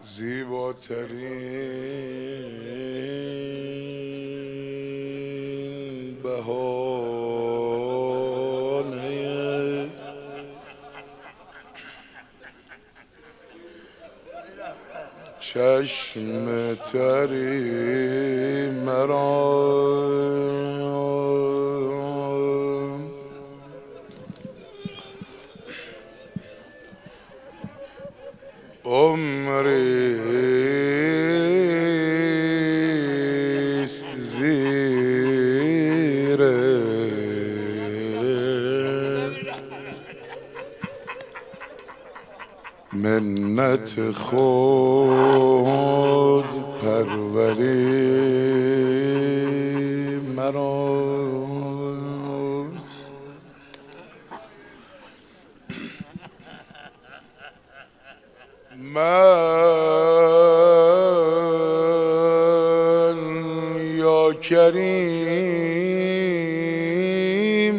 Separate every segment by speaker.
Speaker 1: زیباترین بهانه چشم تری مرا عمریست زیر منت خود پروری مرا من یا کریم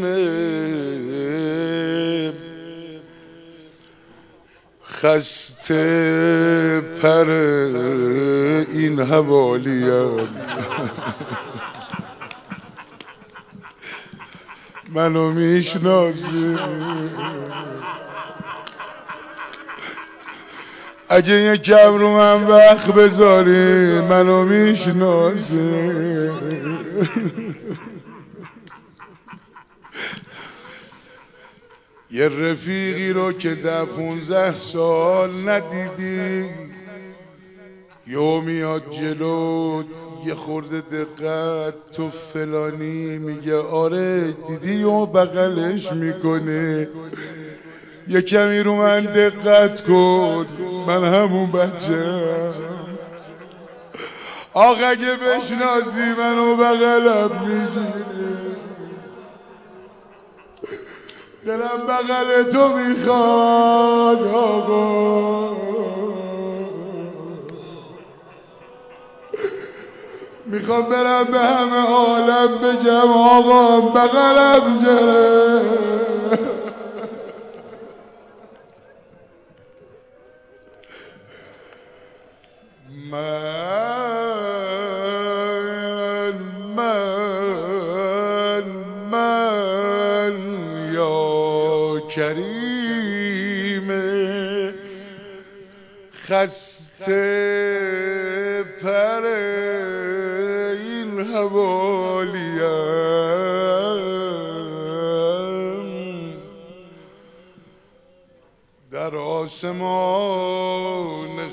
Speaker 1: خسته پر این حوالیم منو میشناسی اگه یکم رو من وقت بذاری منو میشناسی یه رفیقی رو که 15 سال ندیدی یو میاد جلو یه خورده دقت تو فلانی میگه آره دیدی یو بغلش میکنه یه کمی رو من دقت کن من همون بچه‌ام آقا اگه بشناسی منو بغلم میگیری دلم بغل تو میخواد آقا میخوام برم به همه عالم بگم آقا بغلم گرفت من یا کریم خسته پر این حوالیم در آسمان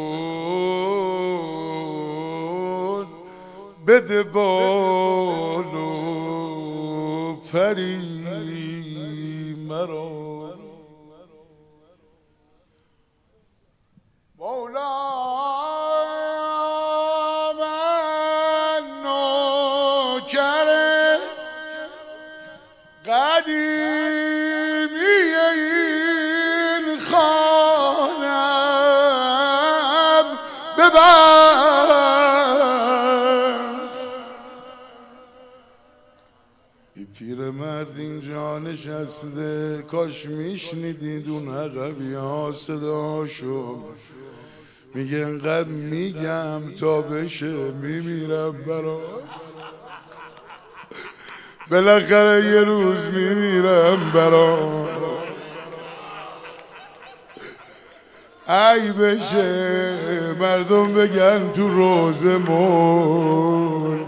Speaker 1: خود بده بال و پری مرا مولا من نوکر قدیمی این خانم ببخش این پیرمرد اینجا نشسته کاش میشنیدید اون عقبی ها صداشو میگه انقدر میگم تا بشه میمیرم برات بالاخره یه روز میمیرم برات ای بشه مردم بگن تو روزمون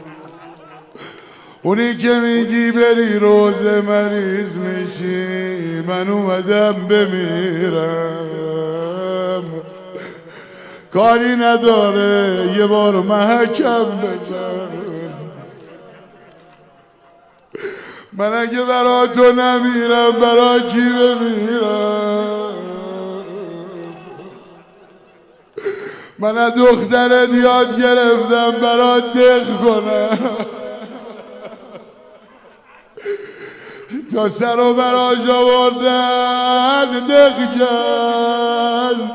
Speaker 1: اونی که میگی بری روزه مریض میشی من اومدم بمیرم کاری نداره یه بار محکم بزن من اگه برا تو نمیرم برا کی بمیرم من از دخترت یاد گرفتم برا دق کنم تا سر و براش آوردن دق کرد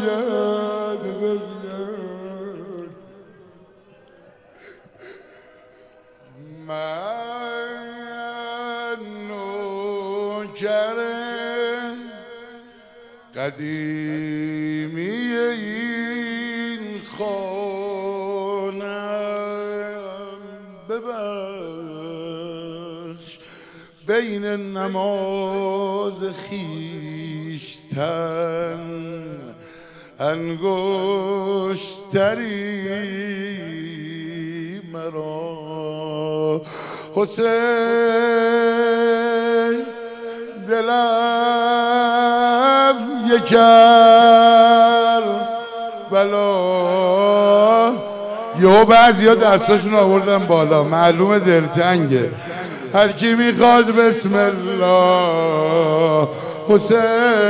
Speaker 1: من نوکر قدیمی بین نماز خیشتن انگشتری مرا حسین دلم یکر بلا یهو بعضیا دستاشون آوردن بالا معلومه دلتنگه هر کی میخواد بسم الله حسین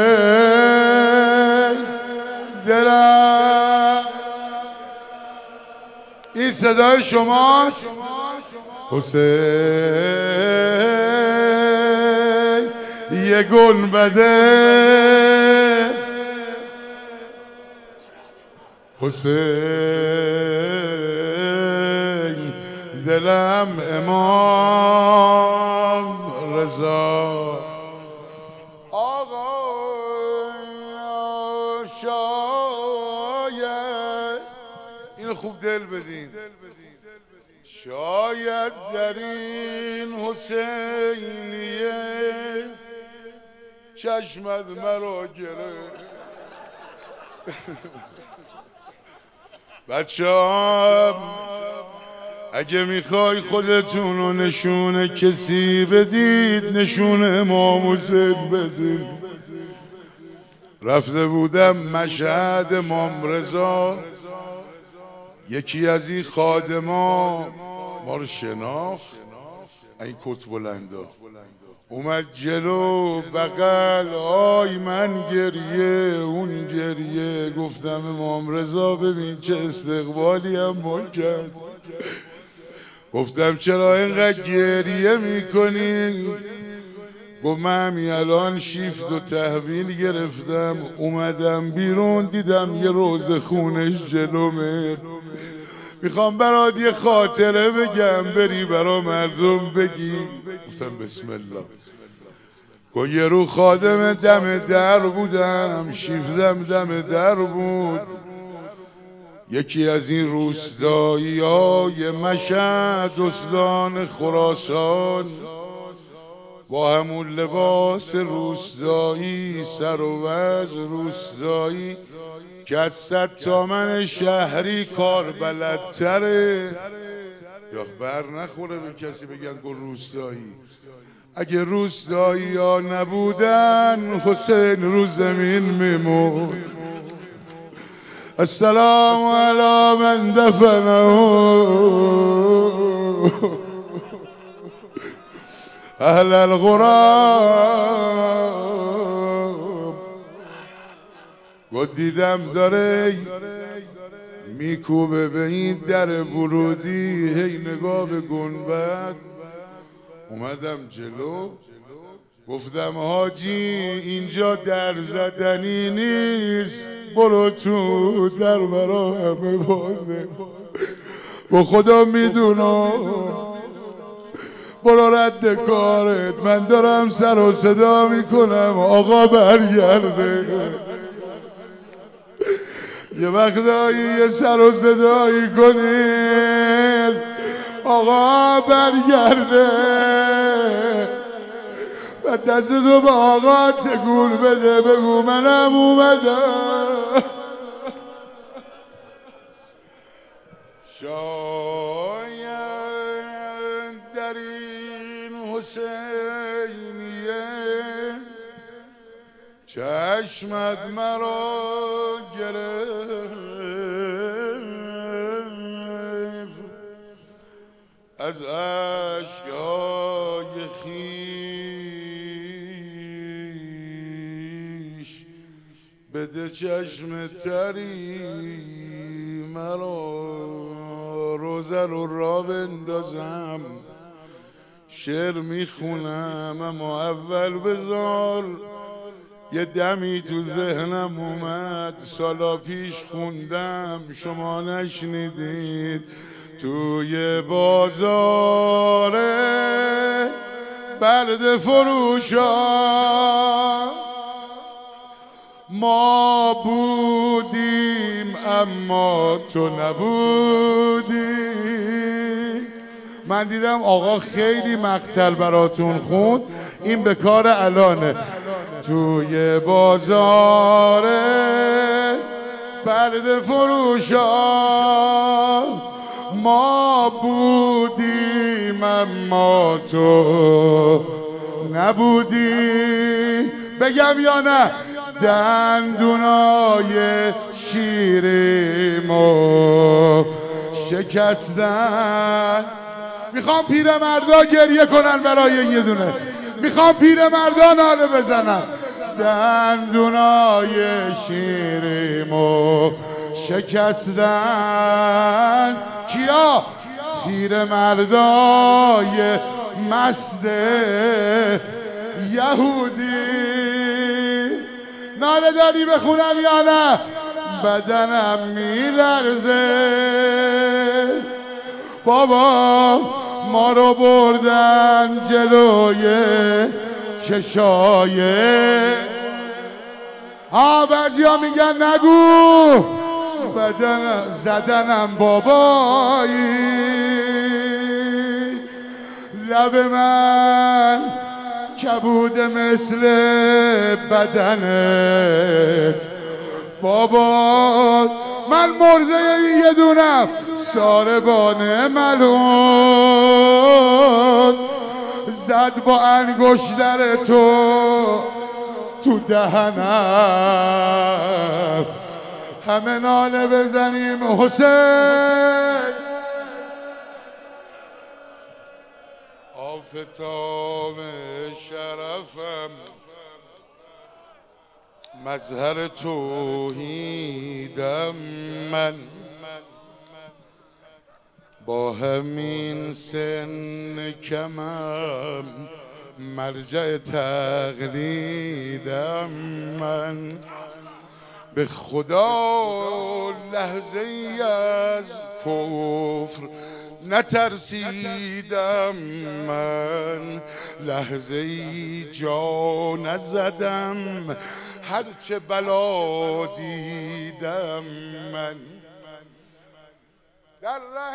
Speaker 1: دلم این صدای شماست حسین یه گنبده حسین دلم امام رضا آقا شاید اینو خوب دل بدین شاید در این حسینیه چشمت مرا گرفت بچه‌ام اگه میخوای خودتونو نشونه کسی بدید نشونه امام حسین بدید رفته بودم مشهد امام رضا یکی از این خادما ما رو شناخت این کت بلندا اومد جلو بغل آی من گریه اون گریه گفتم امام رضا ببین چه استقبالی هم ما کرد گفتم چرا اینقدر گریه میکنی گفت من همین الان شیفت و تحویل گرفتم اومدم بیرون دیدم یه روز خونش جلومه میخوام برات یه خاطره بگم بری برا مردم بگی گفتم بسم الله گفت یه رو خادم دم در بودم شیفتم دم در بود یکی از این روستایی های مشهد استان خراسان با همون لباس روستایی سر و وز روستایی که از 100 تومن شهری کار بلدتره یا بر نخوره به کسی بگن گو روستایی اگه روستایی ها نبودن حسین رو زمین میمون السلام علی من دفنه اهل الغرام و دیدم داره میکوبه به این در ورودی هی نگاه به گنبد اومدم جلو گفتم حاجی اینجا در زدنی نیست برو تو در برا همه بازه با خدا میدونم برو رد کارت من دارم سر و صدا میکنم آقا برگرده یه وقتایی یه سر و صدایی کنید آقا برگرده و دستتو به آقا تکون بده بگو منم اومدم شاید در این حسینیه چشمت مرا گرفت از اشکهای خویش بده چشم تری مرا روزه رو را بندازم شعر میخونم اما اول بذار یه دمی تو ذهنم اومد سالا پیش خوندم شما نشنیدید توی بازار برد فروشا ما بودیم اما تو نبودی من دیدم آقا خیلی مقتل براتون خوند، این به کار الانه. توی بازار برد فروشا ما بودیم اما تو نبودی. بگم یا نه؟ دندونای شیریمو شکستن. میخوام پیرمردا گریه کنن برای یه دونه، میخوام پیرمردا ناله بزنن. دندونای شیریمو شکستن. کیا؟ پیرمردای مست یهودی. ناله داری بخونم یا نه؟ بدنم میلرزه بابا، ما رو بردن جلوی چشای. بعضیا میگن نگو، بدنم زدنم بابایی. لب من کبوده مثل بدنت بابا، من مرده یه دونم ساربان ملون. زد با انگشتر تو دهنم. همه ناله بزنیم حسین. آفتاب شرفم مظهر توحیدم، من با همین سن کمم مرجع تقلیدم. من به خدا لحظه ای از کفر نترسیدم، من لحظه ای جا نزدم هرچه بلا دیدم. من در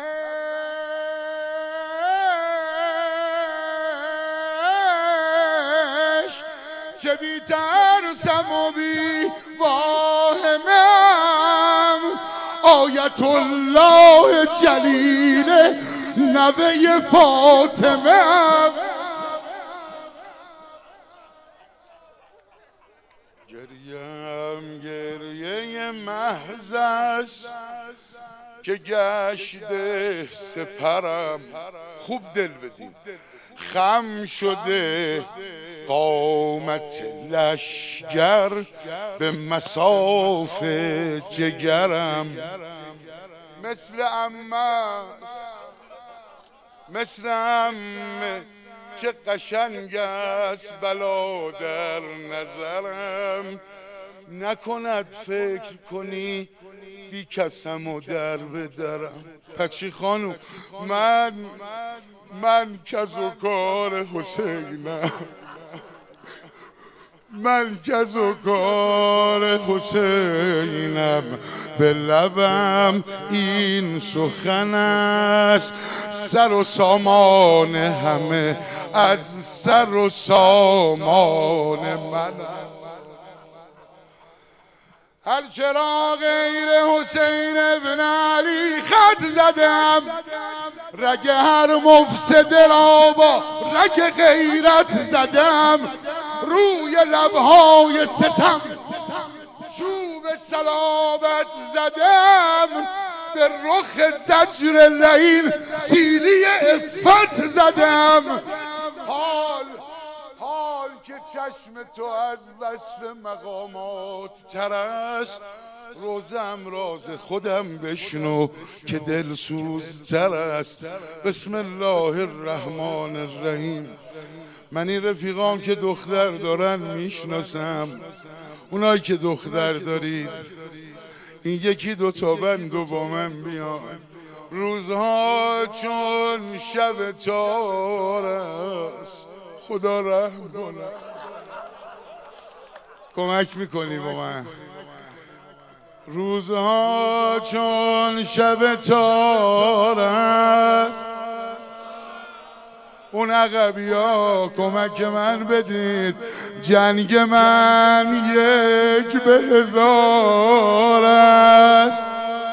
Speaker 1: رهش چه بی ترسم و بی واهمم، آیت الله جلیل نوه فاطمه. گریم گریه محض است که گشته سپرم. خوب دل بدیم. خم شده قامت لشگر به مصاف جگرم. مثل عمه چه قشنگ است بلا در نظرم. نکند فکر کنی بی کسم و در بدرم. پکشی خانوم، من کز و کار حسینم، من کز و کار حسینم. به لبم این سخن است، سر و سامان همه از سر و سامان من. هر چرا غیر حسین ابن علی خط زدم، رگ هر مفسد را با رگ غیرت زدم. روی لبهای ستم چوب صلابت زدم، به رخ زجر لعین سیلی عفت زدم. حال که چشم تو از وصف مقامات تر است، روزم راز خودم بشنو که دلسوزتر است. بسم الله الرحمن الرحیم. من این رفیقام که دختر دارن میشناسم، اونایی که دختر دارید این یکی دو تا بندو با من بیان. روزها چون شب تار است، خدا رحم کنه. کمک میکنی با من؟ روزها چون شب تار است، اون عقبیا کمک من بدید، جنگ من 1 به 1000 است.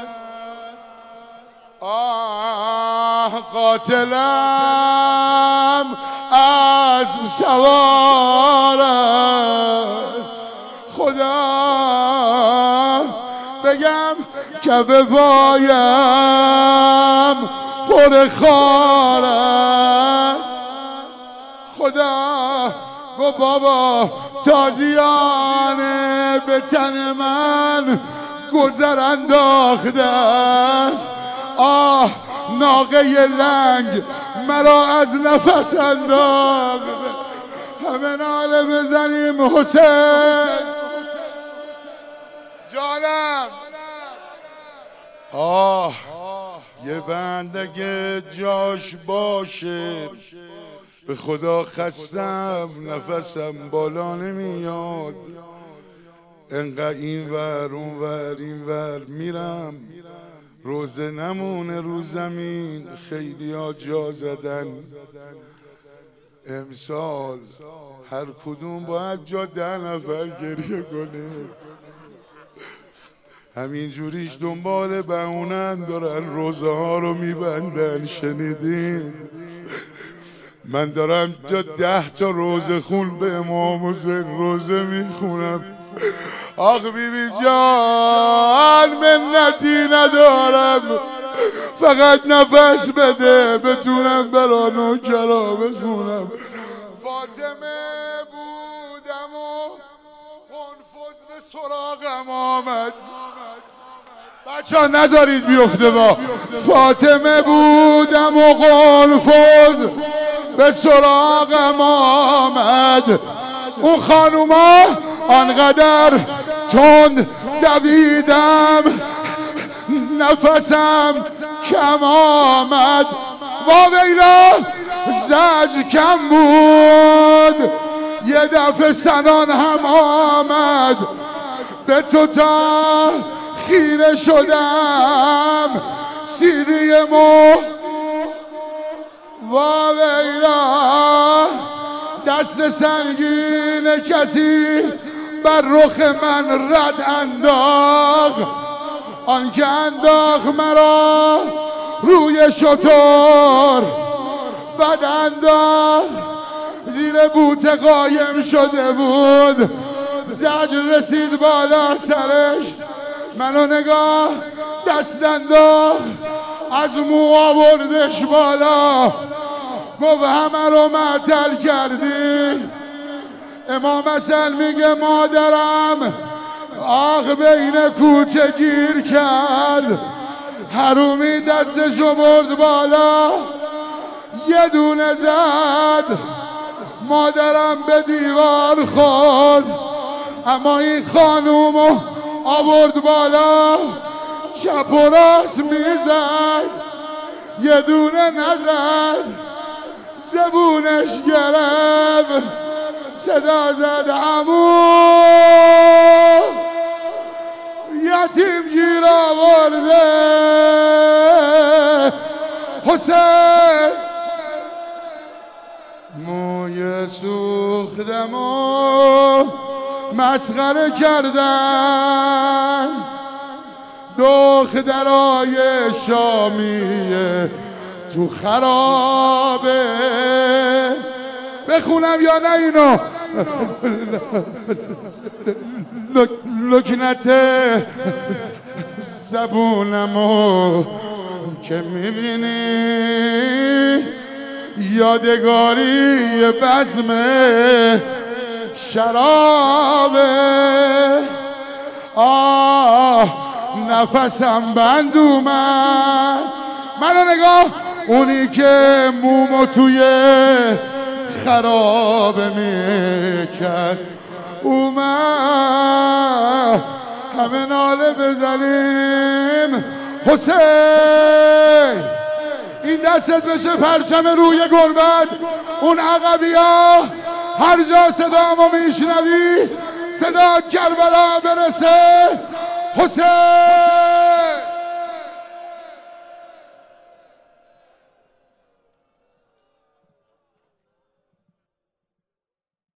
Speaker 1: قاتلم اسب سوار است، خدا بگم کف پایم پر خار است. خدا گو بابا تازیانه به تن من گذر انداخته است. ناقه لنگ مرا از نفس انداخت. همه ناله بزنیم حسین جانم. یه بند اگه جاش باشه به خدا خستم، نفسم بالا نمیاد. انقدر این ور اون ور این ور میرم، روزه نمونه رو زمین. خیلی ها جا زدن امسال، هر کدوم باید جا 10 نفر گریه کنه. همین جوریش دنبال بهونن دارن روزه ها رو میبندن. شنیدین؟ من دارم جا 10 تا روزه خون به امام حسین روزه میخونم. آخ بیبی جان منتی ندارم، فقط نفس بده بتونم برا نوکرا بخونم. فاطمه بودم و قنفذ به سراغم آمد. بچه ها نذارید بیفته. با فاطمه بودم و قنفذ به سراغم آمد. اون خانوما آنقدر تند دویدم نفسم کم آمد. واویلا زجر کم بود، یه دفعه سنان هم آمد. به تو تا خیره شدم سیری مو. واویلا دست سنگین کسی بر رخ من رد انداخت. آنکه انداخت مرا روی شتر، بعد انداخت زیر بوته قایم شده بود. زجر رسید بالا سرش، منو نگاه دست انداخت از مو آوردش بالا. گفت همه رو معطل کردی. امام حسن میگه مادرم آخ بین کوچه گیر کرد. حرومی دستشو برد بالا، یه دونه زد. مادرم به دیوار خورد، اما این خانومو آورد بالا. چپ و راست میزد، یه دونه نزد. زبونش گرفت، صدا زد عمو یتیم گیر آورده حسین. موی سوختم و مسخره کردن دخترای شامیه تو خرابه. بخونم یا نه اینو؟ لکنت زبونمو که میبینی یادگاری بزم شرابه. نفسم بند اومد. منو نگاه، اونی که مومو توی خرابه میکرد اومد. همه ناله بزنیم حسین. این دستت بشه پرچم روی گربت. اون عقبیا هر جا صدامو میشنوی صدا کربلا برسه. حسین